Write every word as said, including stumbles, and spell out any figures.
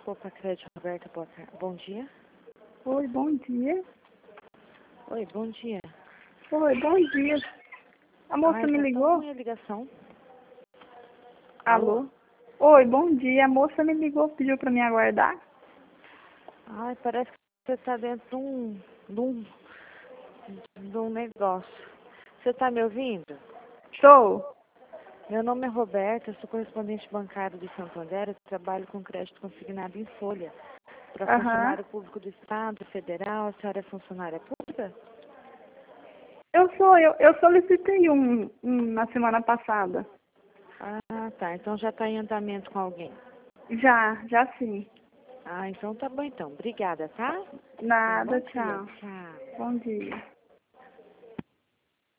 Copa Crédito, Roberta, boa tarde. Bom dia. Oi, bom dia. Oi, bom dia. Oi, bom dia. A moça Ai, me tá ligou? tão ruim a ligação. Alô? Oi, bom dia. A moça me ligou, pediu pra me aguardar. Ai, parece que você tá dentro de um, de um, de um negócio. Você tá me ouvindo? Estou. Meu nome é Roberta, eu sou correspondente bancário do Santander, eu trabalho com crédito consignado em folha. Para Aham. funcionário público do Estado, federal, a senhora é funcionária pública? Eu sou, eu, eu solicitei um, um na semana passada. Ah, tá. Então já está em andamento com alguém. Já, já sim. Ah, então tá bom então. Obrigada, tá? Tenha um Nada, bom dia. tchau. Tchau. Bom dia.